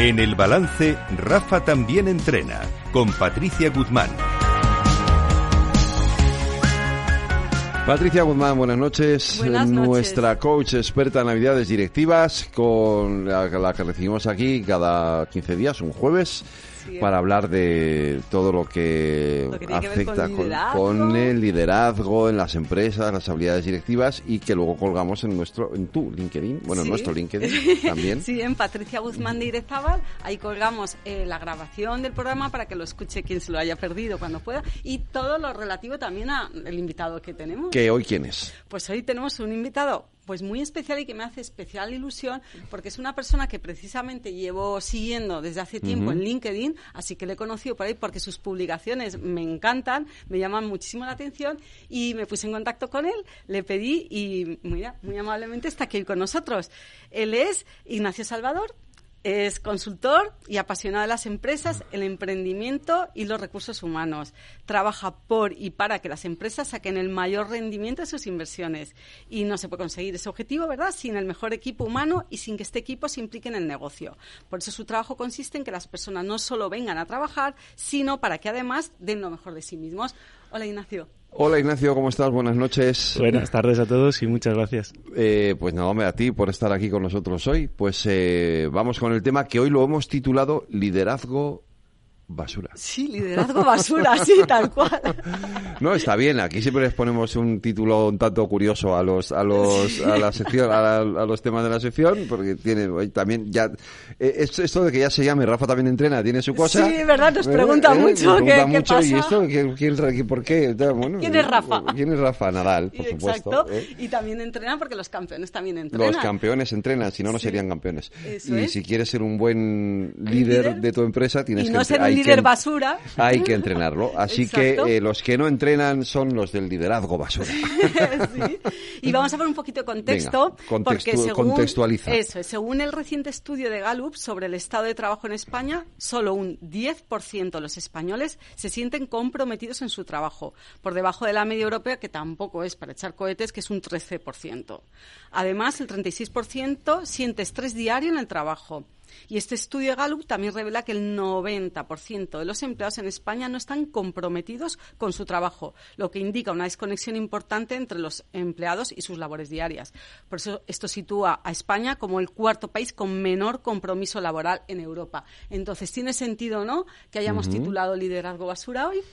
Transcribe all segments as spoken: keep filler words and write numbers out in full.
En El Balance, Rafa también entrena, con Patricia Guzmán. Patricia Guzmán, buenas noches. Buenas noches. Nuestra coach experta en habilidades directivas, con la, la que recibimos aquí cada quince días, un jueves, sí, para hablar de todo lo que, lo que afecta con, con, con el liderazgo en las empresas, las habilidades directivas, y que luego colgamos en nuestro, en tu LinkedIn, bueno, sí, en nuestro LinkedIn también. Sí, en Patricia Guzmán de Irezábal, ahí colgamos eh, la grabación del programa para que lo escuche quien se lo haya perdido cuando pueda, y todo lo relativo también al invitado que tenemos. ¿Que hoy quién es? Pues hoy tenemos un invitado pues muy especial y que me hace especial ilusión porque es una persona que precisamente llevo siguiendo desde hace tiempo uh-huh. en LinkedIn, así que le he conocido por ahí porque sus publicaciones me encantan, me llaman muchísimo la atención y me puse en contacto con él, le pedí y mira, muy amablemente está aquí con nosotros. Él es Ignacio Salvador. Es consultor y apasionado de las empresas, el emprendimiento y los recursos humanos. Trabaja por y para que las empresas saquen el mayor rendimiento de sus inversiones. Y no se puede conseguir ese objetivo, ¿verdad?, sin el mejor equipo humano y sin que este equipo se implique en el negocio. Por eso su trabajo consiste en que las personas no solo vengan a trabajar, sino para que además den lo mejor de sí mismos. Hola, Ignacio. Hola, Ignacio, ¿cómo estás? Buenas noches. Buenas tardes a todos y muchas gracias. Eh, pues nada, hombre, a ti por estar aquí con nosotros hoy. Pues eh, vamos con el tema que hoy lo hemos titulado Liderazgo Basura. Sí, liderazgo basura, sí, tal cual. No, está bien, aquí siempre les ponemos un título un tanto curioso a los a los sí. a la sección a, la, a los temas de la sección, porque tiene también ya eh, esto, esto de que ya se llame Rafa también entrena tiene su cosa. Sí, verdad, nos pregunta eh, mucho, eh, ¿qué, pregunta qué mucho, pasa? ¿Y esto qué, quién, por qué? Bueno, ¿Quién es Rafa? ¿Quién es Rafa Nadal, por Exacto. supuesto? ¿eh? Y también entrenan porque los campeones también entrenan. Los campeones entrenan, si no no sí. serían campeones. Eso y es. Si quieres ser un buen líder, líder de tu empresa tienes y que no ser un líder que, basura. Hay que entrenarlo. Así Exacto. que eh, los que no entrenan son los del liderazgo basura. Sí. Y vamos a ver un poquito de contexto. Venga, contextu- porque según, contextualiza. Eso, según el reciente estudio de Gallup sobre el estado de trabajo en España, solo un diez por ciento de los españoles se sienten comprometidos en su trabajo, por debajo de la media europea, que tampoco es para echar cohetes, que es un trece por ciento. Además, el treinta y seis por ciento siente estrés diario en el trabajo. Y este estudio de Gallup también revela que el noventa por ciento de los empleados en España no están comprometidos con su trabajo, lo que indica una desconexión importante entre los empleados y sus labores diarias. Por eso esto sitúa a España como el cuarto país con menor compromiso laboral en Europa. Entonces, ¿tiene sentido, no, que hayamos uh-huh. titulado Liderazgo Basura hoy?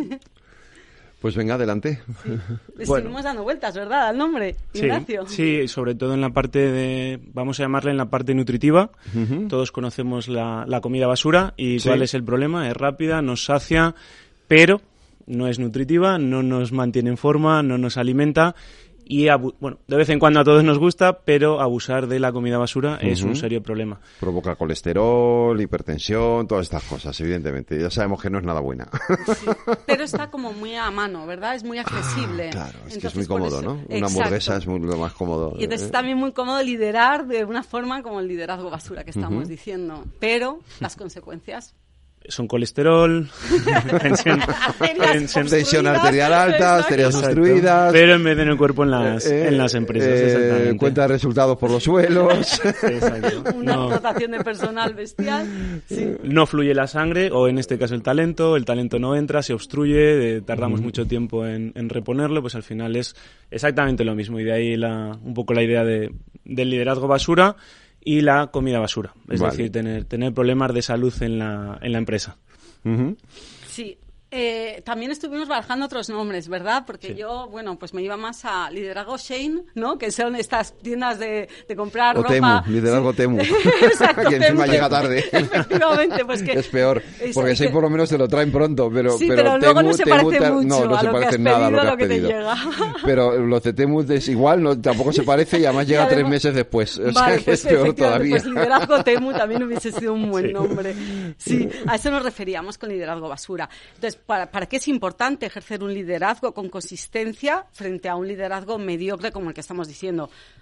Pues venga, adelante. Sí. Le bueno. Seguimos dando vueltas, ¿verdad?, al nombre, Ignacio. Sí, sí, sobre todo en la parte de, vamos a llamarla en la parte nutritiva. Uh-huh. Todos conocemos la, la comida basura y sí. ¿Cuál es el problema? Es rápida, nos sacia, pero no es nutritiva, no nos mantiene en forma, no nos alimenta. Y, abu- bueno, de vez en cuando a todos nos gusta, pero abusar de la comida basura uh-huh. es un serio problema. Provoca colesterol, hipertensión, todas estas cosas, evidentemente. Ya sabemos que no es nada buena. Sí, pero está como muy a mano, ¿verdad? Es muy accesible. Ah, claro, es entonces, que es muy cómodo, ¿no? Una Exacto. hamburguesa es muy, lo más cómodo. Y entonces ¿eh? es también muy cómodo liderar de una forma como el liderazgo basura que estamos uh-huh. diciendo. Pero las consecuencias... Son colesterol, tensión, tensión, tensión arterial alta, arterias obstruidas. Pero en vez de en el cuerpo, en las, eh, en las empresas, eh, exactamente. Cuenta de resultados por los suelos. Exacto. Una no. rotación de personal bestial. Sí. No fluye la sangre, o en este caso el talento, el talento no entra, se obstruye, tardamos uh-huh. mucho tiempo en, en reponerlo, pues al final es exactamente lo mismo. Y de ahí la, un poco la idea de, del liderazgo basura. Y la comida basura, es vale. decir, tener tener problemas de salud en la en la empresa. Uh-huh. Sí. Eh, también estuvimos barajando otros nombres, ¿verdad? Porque sí. yo, bueno, pues me iba más a Liderazgo Shein, ¿no? Que son estas tiendas de, de comprar o ropa. Temu, Liderazgo sí. Temu. Exacto, que encima Temu. llega tarde. Efectivamente, pues que... Es peor, porque es, Shein por lo menos te lo traen pronto, pero... Sí, pero, pero Temu, luego no se Temu, parece te, mucho no, no a se lo que parece has nada pedido, a lo que, lo has que pedido. te llega. Pero los de Temu es igual, no, tampoco se parece y además llega y además, tres meses después. O vale, sea que pues es peor todavía. Pues Liderazgo Temu también hubiese sido un buen sí. nombre. Sí, a eso nos referíamos con liderazgo basura. Entonces, ¿para, para qué es importante ejercer un liderazgo con consistencia frente a un liderazgo mediocre como el que estamos diciendo?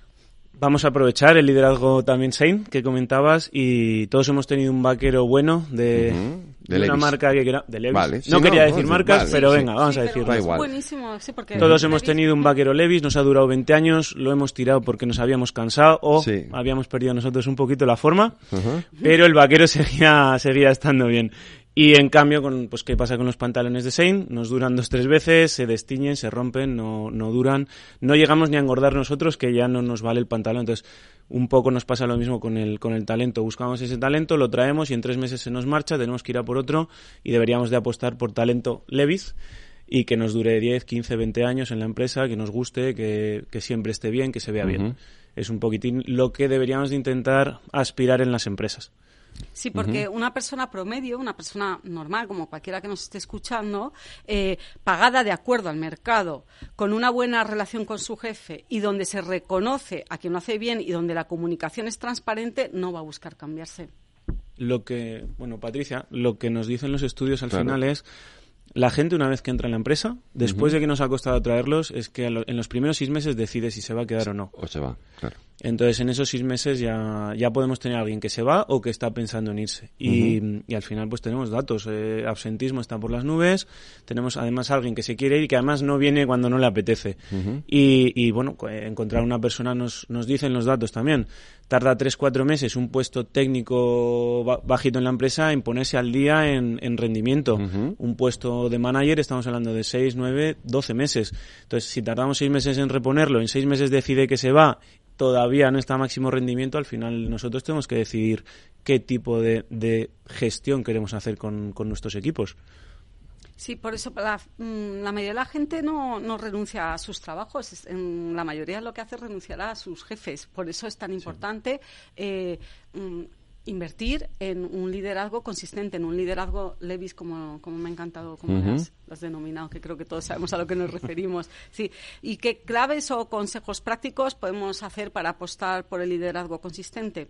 Vamos a aprovechar el liderazgo también Sein, que comentabas, y todos hemos tenido un vaquero bueno de, uh-huh. de, de una Levis. marca que quiera, de Levis. Vale. No sí, quería no, decir no, marcas, vale, pero sí. venga, vamos sí, a pero decirlo. Da igual. Buenísimo, sí, porque Todos Levis- hemos tenido un vaquero Levis, nos ha durado veinte años, lo hemos tirado porque nos habíamos cansado o Sí. habíamos perdido nosotros un poquito la forma, Uh-huh. pero el vaquero seguía, seguía estando bien. Y en cambio, con, pues ¿qué pasa con los pantalones de Sein? Nos duran dos, tres veces, se destiñen, se rompen, no, no duran. No llegamos ni a engordar nosotros, que ya no nos vale el pantalón. Entonces, un poco nos pasa lo mismo con el, con el talento. Buscamos ese talento, lo traemos y en tres meses se nos marcha, tenemos que ir a por otro y deberíamos de apostar por talento Levis y que nos dure diez, quince, veinte años en la empresa, que nos guste, que, que siempre esté bien, que se vea Uh-huh. bien. Es un poquitín lo que deberíamos de intentar aspirar en las empresas. Sí, porque uh-huh. una persona promedio, una persona normal, como cualquiera que nos esté escuchando, eh, pagada de acuerdo al mercado, con una buena relación con su jefe y donde se reconoce a quien lo hace bien y donde la comunicación es transparente, no va a buscar cambiarse. Lo que, bueno, Patricia, lo que nos dicen los estudios al Claro. final es la gente una vez que entra en la empresa, después Uh-huh. de que nos ha costado traerlos, es que en los primeros seis meses decide si se va a quedar o no. O se va, claro. Entonces, en esos seis meses ya, ya podemos tener a alguien que se va o que está pensando en irse. Y, uh-huh. y al final, pues tenemos datos. Eh, absentismo está por las nubes. Tenemos además a alguien que se quiere ir y que además no viene cuando no le apetece. Uh-huh. Y, y bueno, encontrar una persona nos, nos dicen los datos también. Tarda tres, cuatro meses un puesto técnico bajito en la empresa en ponerse al día en, en rendimiento. Uh-huh. Un puesto de manager estamos hablando de seis, nueve, doce meses. Entonces, si tardamos seis meses en reponerlo, en seis meses decide que se va, todavía no está a máximo rendimiento, al final nosotros tenemos que decidir qué tipo de, de gestión queremos hacer con, con nuestros equipos. Sí, por eso la, la mayoría de la gente no, no renuncia a sus trabajos. En la mayoría lo que hace es renunciar a sus jefes. Por eso es tan importante sí. eh, mm, invertir en un liderazgo consistente, en un liderazgo Levis, como, como me ha encantado, como uh-huh. lo, has, lo has denominado, que creo que todos sabemos a lo que nos referimos. Sí. ¿Y qué claves o consejos prácticos podemos hacer para apostar por el liderazgo consistente?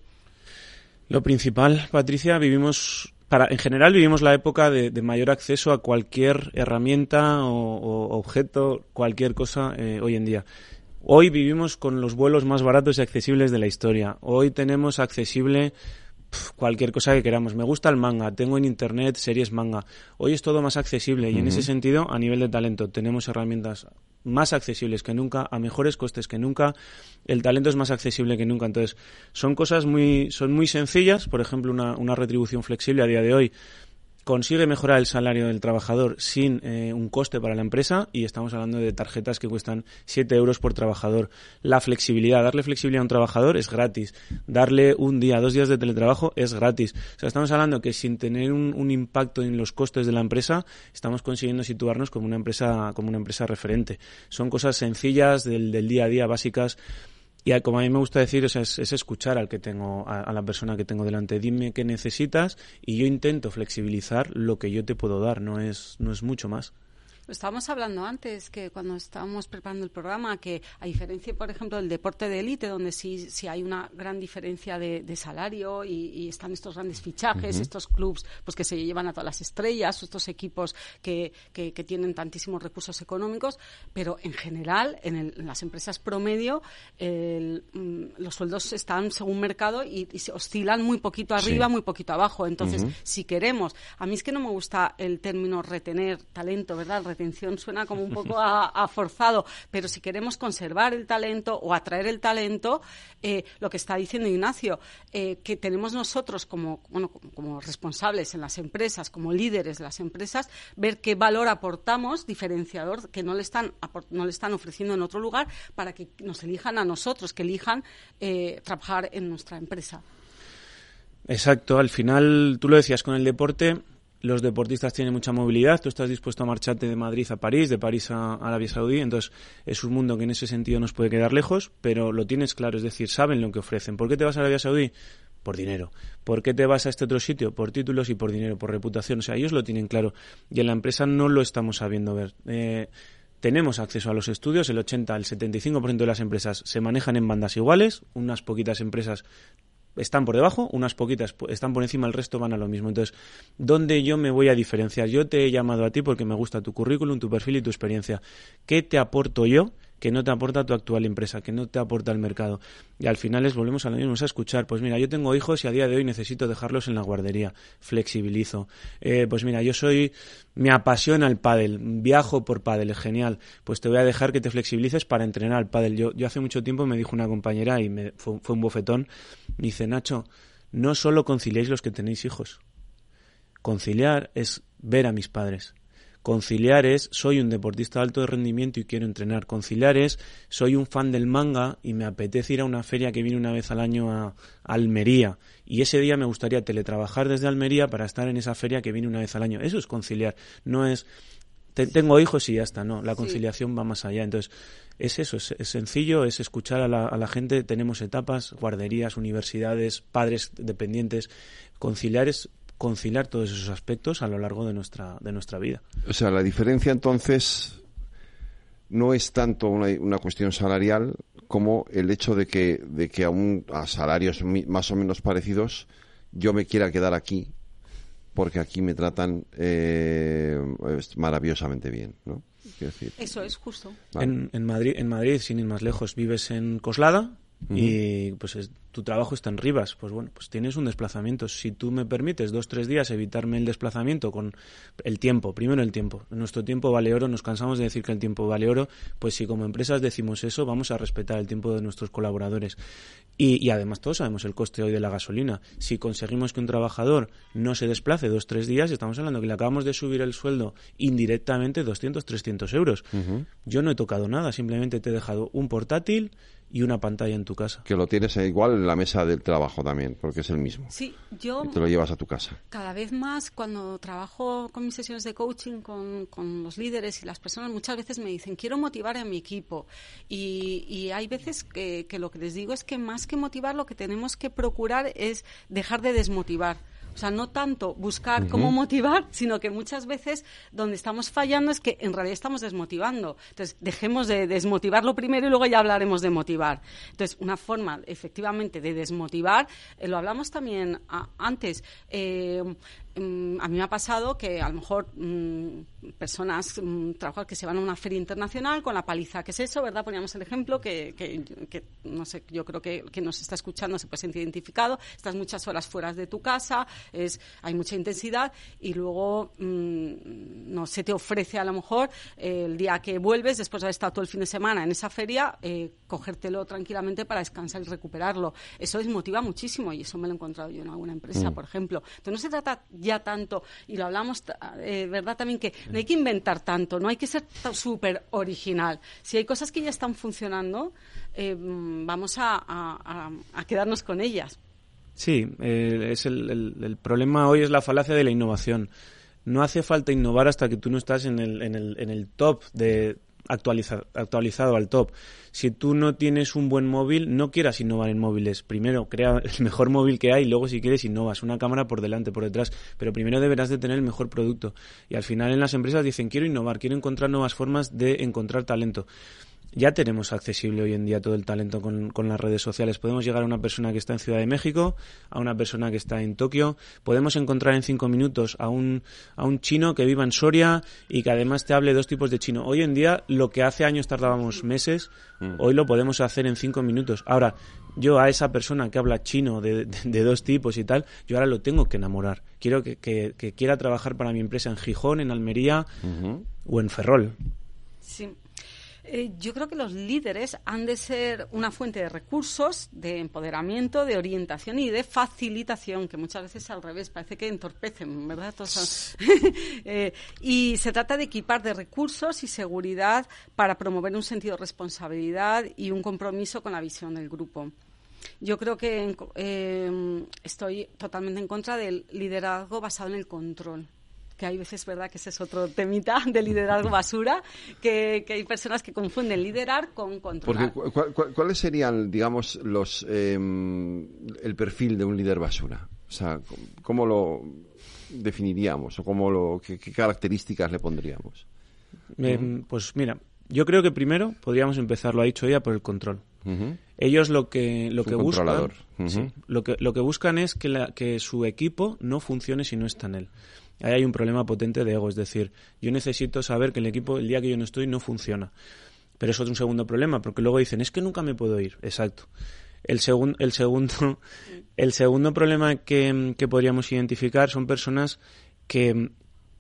Lo principal, Patricia, vivimos... Para, en general vivimos la época de, de mayor acceso a cualquier herramienta o, o objeto, cualquier cosa eh, hoy en día. Hoy vivimos con los vuelos más baratos y accesibles de la historia. Hoy tenemos accesible pf, cualquier cosa que queramos. Me gusta el manga, tengo en internet series manga. Hoy es todo más accesible y uh-huh. en ese sentido, a nivel de talento, tenemos herramientas más accesibles que nunca, a mejores costes que nunca. El talento es más accesible que nunca. Entonces, son cosas muy, son muy sencillas. Por ejemplo, una, una retribución flexible a día de hoy consigue mejorar el salario del trabajador sin eh, un coste para la empresa, y estamos hablando de tarjetas que cuestan siete euros por trabajador. La flexibilidad, darle flexibilidad a un trabajador es gratis. Darle un día, dos días de teletrabajo es gratis. O sea, estamos hablando que sin tener un, un impacto en los costes de la empresa, estamos consiguiendo situarnos como una empresa, como una empresa referente. Son cosas sencillas del, del día a día, básicas. Y como a mí me gusta decir, o sea, es, es escuchar al que tengo, a, a la persona que tengo delante. Dime qué necesitas y yo intento flexibilizar lo que yo te puedo dar, no es, no es mucho más. Lo estábamos hablando antes, que cuando estábamos preparando el programa, que a diferencia, por ejemplo, del deporte de élite, donde sí, sí hay una gran diferencia de, de salario y, y están estos grandes fichajes, uh-huh. estos clubs pues que se llevan a todas las estrellas, estos equipos que, que, que tienen tantísimos recursos económicos, pero en general, en, el, en las empresas promedio, el, los sueldos están según mercado y, y se oscilan muy poquito arriba, sí. muy poquito abajo. Entonces, uh-huh. si queremos, a mí es que no me gusta el término retener talento, ¿verdad? Retención suena como un poco a, a forzado, pero si queremos conservar el talento o atraer el talento, eh, lo que está diciendo Ignacio, eh, que tenemos nosotros como, bueno, como, como responsables en las empresas, como líderes de las empresas, ver qué valor aportamos diferenciador que no le están no le están ofreciendo en otro lugar para que nos elijan a nosotros, que elijan eh, trabajar en nuestra empresa. Exacto, al final, tú lo decías, con el deporte, los deportistas tienen mucha movilidad, tú estás dispuesto a marcharte de Madrid a París, de París a, a Arabia Saudí, entonces es un mundo que en ese sentido nos puede quedar lejos, pero lo tienes claro, es decir, saben lo que ofrecen. ¿Por qué te vas a Arabia Saudí? Por dinero. ¿Por qué te vas a este otro sitio? Por títulos y por dinero, por reputación. O sea, ellos lo tienen claro y en la empresa no lo estamos sabiendo ver. Eh, tenemos acceso a los estudios, el ochenta, el setenta y cinco por ciento de las empresas se manejan en bandas iguales, unas poquitas empresas están por debajo, unas poquitas están por encima, el resto van a lo mismo. Entonces, ¿dónde yo me voy a diferenciar? Yo te he llamado a ti porque me gusta tu currículum, tu perfil y tu experiencia. ¿Qué te aporto yo que no te aporta tu actual empresa, que no te aporta el mercado. Y al final les volvemos a lo mismo, a escuchar, pues mira, yo tengo hijos y a día de hoy necesito dejarlos en la guardería, flexibilizo. Eh, pues mira, yo soy, me apasiona el pádel, viajo por pádel, es genial, pues te voy a dejar que te flexibilices para entrenar al pádel. Yo, yo hace mucho tiempo me dijo una compañera y me, fue, fue un bofetón, me dice, Nacho, no solo conciliáis los que tenéis hijos, conciliar es ver a mis padres. Conciliar es, soy un deportista de alto rendimiento y quiero entrenar. Conciliar es, soy un fan del manga y me apetece ir a una feria que viene una vez al año a, a Almería. Y ese día me gustaría teletrabajar desde Almería para estar en esa feria que viene una vez al año. Eso es conciliar. No es, te, tengo hijos y ya está. No, la conciliación sí. va más allá. Entonces, es eso, es, es sencillo, es escuchar a la, a la gente. Tenemos etapas, guarderías, universidades, padres dependientes. Conciliar es conciliar todos esos aspectos a lo largo de nuestra de nuestra vida. O sea, la diferencia entonces no es tanto una, una cuestión salarial como el hecho de que de que aún a salarios mi, más o menos parecidos yo me quiera quedar aquí porque aquí me tratan eh, maravillosamente bien, ¿no? Quiero decir. Eso es justo. Vale. En, en Madrid, en Madrid, sin ir más lejos, vives en Coslada. Uh-huh. Y pues es, tu trabajo está en Rivas, pues bueno, pues tienes un desplazamiento. Si tú me permites dos, tres días evitarme el desplazamiento con el tiempo, primero el tiempo, nuestro tiempo vale oro, nos cansamos de decir que el tiempo vale oro, pues si como empresas decimos eso, vamos a respetar el tiempo de nuestros colaboradores. Y, y además todos sabemos el coste hoy de la gasolina. Si conseguimos que un trabajador no se desplace dos, tres días, estamos hablando que le acabamos de subir el sueldo indirectamente doscientos, trescientos euros. Uh-huh. Yo no he tocado nada, simplemente te he dejado un portátil y una pantalla en tu casa. Que lo tienes igual en la mesa del trabajo también, porque es el mismo. Sí, yo... Y te lo llevas a tu casa. Cada vez más, cuando trabajo con mis sesiones de coaching con, con los líderes y las personas, muchas veces me dicen, quiero motivar a mi equipo. Y, y hay veces que, que lo que les digo es que más que motivar, lo que tenemos que procurar es dejar de desmotivar. O sea, no tanto buscar uh-huh. cómo motivar, sino que muchas veces donde estamos fallando es que en realidad estamos desmotivando. Entonces, dejemos de desmotivarlo primero y luego ya hablaremos de motivar. Entonces, una forma, efectivamente, de desmotivar, eh, lo hablamos también a, antes, eh, a mí me ha pasado que a lo mejor mmm, personas, mmm, trabajadores que se van a una feria internacional con la paliza que es eso, ¿verdad? Poníamos el ejemplo que, que, que no sé, yo creo que, que nos está escuchando se puede sentir identificado, estás muchas horas fuera de tu casa, es, hay mucha intensidad y luego mmm, no se te ofrece a lo mejor eh, el día que vuelves, después de haber estado todo el fin de semana en esa feria, eh, cogértelo tranquilamente para descansar y recuperarlo. Eso desmotiva muchísimo y eso me lo he encontrado yo en alguna empresa, mm. por ejemplo. Entonces no se trata ya tanto, y lo hablamos, eh, ¿verdad? También que no hay que inventar tanto, no hay que ser súper original. Si hay cosas que ya están funcionando, eh, vamos a, a, a quedarnos con ellas. Sí, eh, es el, el, el problema hoy es la falacia de la innovación. No hace falta innovar hasta que tú no estás en el, en el, en el top de... Actualizado, actualizado al top. Si tú no tienes un buen móvil, no quieras innovar en móviles. Primero, crea el mejor móvil que hay, luego si quieres innovas. Una cámara por delante, por detrás. Pero primero deberás de tener el mejor producto. Y al final en las empresas dicen, quiero innovar, quiero encontrar nuevas formas de encontrar talento. Ya tenemos accesible hoy en día todo el talento con, con las redes sociales. Podemos llegar a una persona que está en Ciudad de México, a una persona que está en Tokio. Podemos encontrar en cinco minutos a un, a un chino que viva en Soria y que además te hable dos tipos de chino. Hoy en día, lo que hace años tardábamos meses, mm. hoy lo podemos hacer en cinco minutos. Ahora, yo a esa persona que habla chino de, de, de dos tipos y tal, yo ahora lo tengo que enamorar. Quiero que, que, que quiera trabajar para mi empresa en Gijón, en Almería uh-huh. o en Ferrol. Sí. Eh, yo creo que los líderes han de ser una fuente de recursos, de empoderamiento, de orientación y de facilitación, que muchas veces al revés, parece que entorpecen, ¿verdad? Todos eh, y se trata de equipar de recursos y seguridad para promover un sentido de responsabilidad y un compromiso con la visión del grupo. Yo creo que eh, estoy totalmente en contra del liderazgo basado en el control. Que hay veces, ¿verdad?, que ese es otro temita de liderazgo basura, que, que hay personas que confunden liderar con controlar. Porque, ¿cu- cu- ¿cuáles serían, digamos, los eh, el perfil de un líder basura? O sea, ¿cómo lo definiríamos o cómo lo, qué, qué características le pondríamos? Eh, uh-huh. Pues mira, yo creo que primero podríamos empezar, lo ha dicho ella, por el control. Uh-huh. Ellos lo que lo que buscan, uh-huh. sí, lo que lo que buscan es que, la, que su equipo no funcione si no está en él. Ahí hay un problema potente de ego, es decir, yo necesito saber que el equipo, el día que yo no estoy, no funciona. Pero eso es un segundo problema, porque luego dicen, es que nunca me puedo ir. Exacto. El, segun, el, segundo, el segundo problema que, que podríamos identificar son personas que,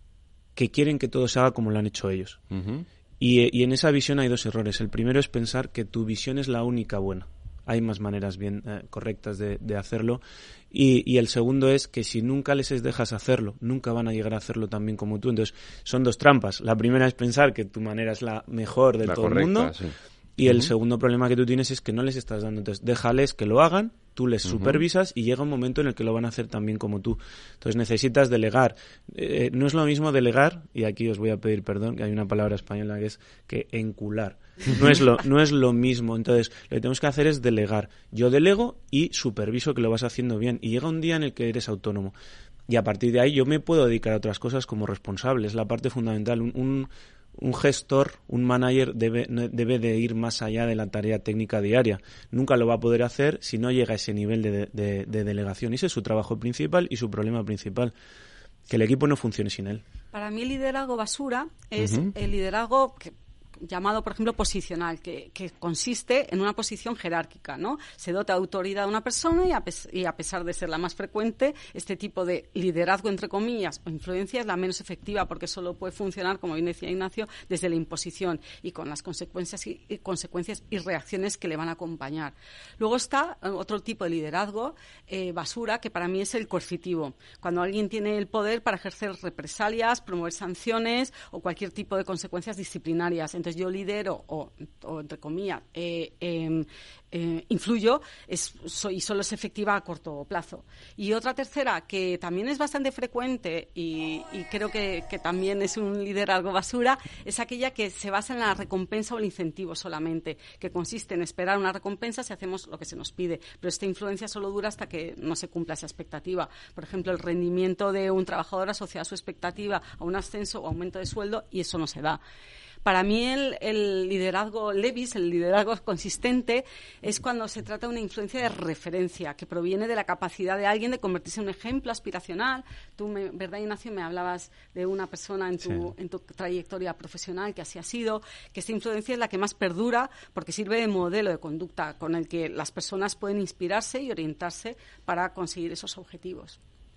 que quieren que todo se haga como lo han hecho ellos. Uh-huh. Y, y en esa visión hay dos errores. El primero es pensar que tu visión es la única buena. Hay más maneras bien eh, correctas de, de hacerlo. Y, y el segundo es que si nunca les dejas hacerlo, nunca van a llegar a hacerlo tan bien como tú. Entonces, son dos trampas. La primera es pensar que tu manera es la mejor de la todo correcta, el mundo. Sí. Y el uh-huh. segundo problema que tú tienes es que no les estás dando. Entonces, déjales que lo hagan, tú les uh-huh. supervisas y llega un momento en el que lo van a hacer tan bien como tú. Entonces, necesitas delegar. Eh, no es lo mismo delegar, y aquí os voy a pedir perdón, que hay una palabra española que es que encular. No es lo, no es lo mismo. Entonces, lo que tenemos que hacer es delegar. Yo delego y superviso que lo vas haciendo bien. Y llega un día en el que eres autónomo. Y a partir de ahí yo me puedo dedicar a otras cosas como responsable. Es la parte fundamental. Un... un Un gestor, un manager debe, debe de ir más allá de la tarea técnica diaria. Nunca lo va a poder hacer si no llega a ese nivel de, de, de delegación. Y ese es su trabajo principal y su problema principal, que el equipo no funcione sin él. Para mí el liderazgo basura es uh-huh. el liderazgo que llamado, por ejemplo, posicional, que, que consiste en una posición jerárquica, ¿no? Se dota de autoridad a una persona y a, pes- y a pesar de ser la más frecuente, este tipo de liderazgo, entre comillas, o influencia es la menos efectiva porque solo puede funcionar, como bien decía Ignacio, desde la imposición y con las consecuencias y, y consecuencias y reacciones que le van a acompañar. Luego está otro tipo de liderazgo, eh, basura, que para mí es el coercitivo. Cuando alguien tiene el poder para ejercer represalias, promover sanciones o cualquier tipo de consecuencias disciplinarias. Entonces, yo lidero o, o entre comillas eh, eh, eh, influyo es, soy, y solo es efectiva a corto plazo. Y otra tercera que también es bastante frecuente y, y creo que, que también es un liderazgo basura es aquella que se basa en la recompensa o el incentivo solamente, que consiste en esperar una recompensa si hacemos lo que se nos pide, pero esta influencia solo dura hasta que no se cumpla esa expectativa. Por ejemplo, el rendimiento de un trabajador asociado a su expectativa a un ascenso o aumento de sueldo, y eso no se da. Para mí el, el liderazgo Lewis, el liderazgo consistente, es cuando se trata de una influencia de referencia que proviene de la capacidad de alguien de convertirse en un ejemplo aspiracional. Tú, me, ¿verdad, Ignacio? Me hablabas de una persona en tu, sí. en tu trayectoria profesional que así ha sido, que esta influencia es la que más perdura porque sirve de modelo de conducta con el que las personas pueden inspirarse y orientarse para conseguir esos objetivos.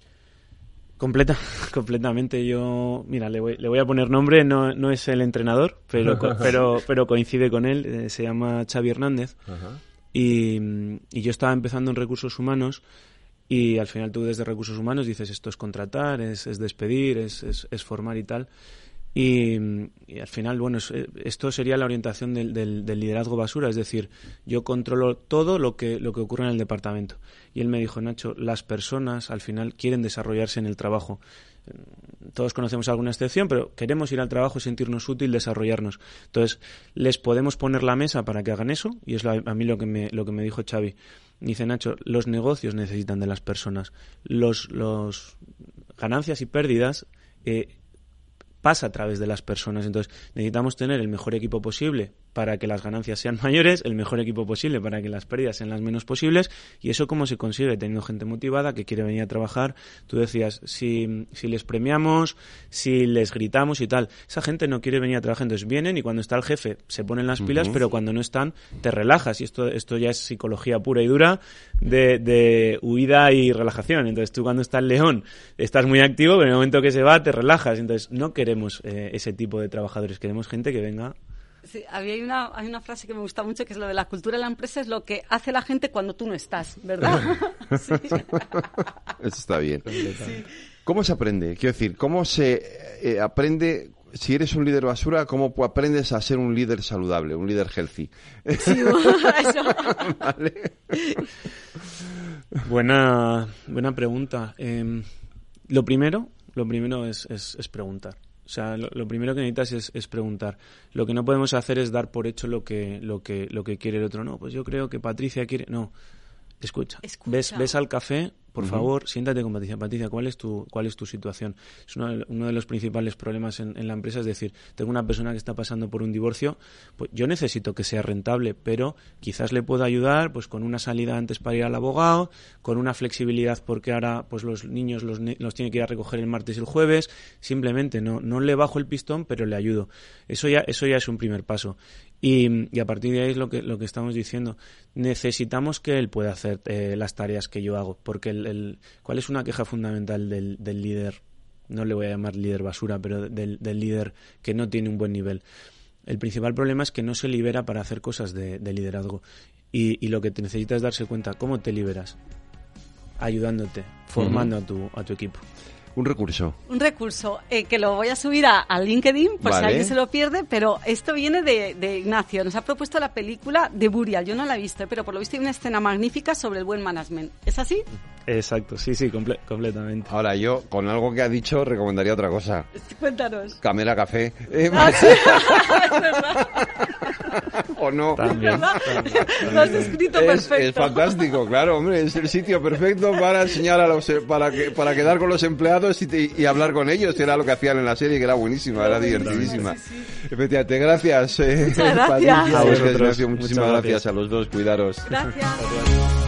Completa, completamente. Yo, mira, le voy, le voy a poner nombre, no, no es el entrenador, pero, pero, pero coincide con él, eh, se llama Xavi Hernández. Uh-huh. y, y yo estaba empezando en recursos humanos y al final tú desde recursos humanos dices esto es contratar, es, es despedir, es, es, es formar y tal. Y, y al final, bueno, es, esto sería la orientación del, del, del liderazgo basura, es decir, yo controlo todo lo que, lo que ocurre en el departamento. Y él me dijo, Nacho, las personas al final quieren desarrollarse en el trabajo. Todos conocemos alguna excepción, pero queremos ir al trabajo, sentirnos útil, desarrollarnos. Entonces, les podemos poner la mesa para que hagan eso, y es la, a mí lo que me, lo que me dijo Xavi. Dice, Nacho, los negocios necesitan de las personas. Los, los ganancias y pérdidas eh, pasa a través de las personas. Entonces, necesitamos tener el mejor equipo posible para que las ganancias sean mayores, el mejor equipo posible para que las pérdidas sean las menos posibles, y eso cómo se consigue, teniendo gente motivada que quiere venir a trabajar. Tú decías, si, si les premiamos, si les gritamos y tal, esa gente no quiere venir a trabajar, entonces vienen y cuando está el jefe se ponen las pilas, uh-huh. pero cuando no están te relajas, y esto, esto ya es psicología pura y dura de, de huida y relajación. Entonces tú cuando está el león estás muy activo, pero en el momento que se va te relajas. Entonces no queremos eh, ese tipo de trabajadores, queremos gente que venga. Sí, hay una, hay una frase que me gusta mucho, que es lo de la cultura de la empresa es lo que hace la gente cuando tú no estás, ¿verdad? Sí. Eso está bien. Sí. ¿Cómo se aprende? Quiero decir, ¿cómo se eh, aprende? Si eres un líder basura, ¿cómo aprendes a ser un líder saludable, un líder healthy? Sí, eso. ¿Vale? Buena, buena pregunta. Eh, lo primero, lo primero es, es, es preguntar. O sea, lo, lo primero que necesitas es, es preguntar. Lo que no podemos hacer es dar por hecho lo que, lo que, lo que quiere el otro. No, pues yo creo que Patricia quiere... No, escucha. escucha. Ves, ves al café, por uh-huh. favor, siéntate con Patricia. Patricia, ¿cuál es tu, cuál es tu situación? Es uno de, uno de los principales problemas en, en la empresa, es decir, tengo una persona que está pasando por un divorcio, pues yo necesito que sea rentable, pero quizás le puedo ayudar pues con una salida antes para ir al abogado, con una flexibilidad porque ahora pues los niños los, los tiene que ir a recoger el martes y el jueves, simplemente no, no le bajo el pistón, pero le ayudo. Eso ya, eso ya es un primer paso. Y, y a partir de ahí es lo que, lo que estamos diciendo. Necesitamos que él pueda hacer eh, las tareas que yo hago, porque el, el, ¿cuál es una queja fundamental del, del líder? No le voy a llamar líder basura, pero del, del líder que no tiene un buen nivel. El principal problema es que no se libera para hacer cosas de, de liderazgo. Y, y lo que te necesitas es darse cuenta, ¿cómo te liberas? Ayudándote, formando uh-huh. a tu, a tu equipo. Un recurso. Un recurso eh, que lo voy a subir a, a LinkedIn por vale. si alguien se lo pierde, pero esto viene de, de Ignacio. Nos ha propuesto la película de Burial. Yo no la he visto, pero por lo visto hay una escena magnífica sobre el buen management. ¿Es así? Exacto, sí, sí, comple- completamente. Ahora yo, con algo que ha dicho, recomendaría otra cosa. Cuéntanos. Camela Café. Eh, ah, sí. Es verdad. ¿O no? También, también. Lo has escrito es, perfecto. Es fantástico, claro, hombre. Es el sitio perfecto para enseñar a los, para que, para quedar con los empleados y, te, y hablar con ellos, que era lo que hacían en la serie, que era buenísima, era divertidísima. Sí, sí. Efectivamente, gracias. Muchas gracias. Patricia, a vosotros. Muchísimas gracias. gracias a los dos, cuidaros. Gracias.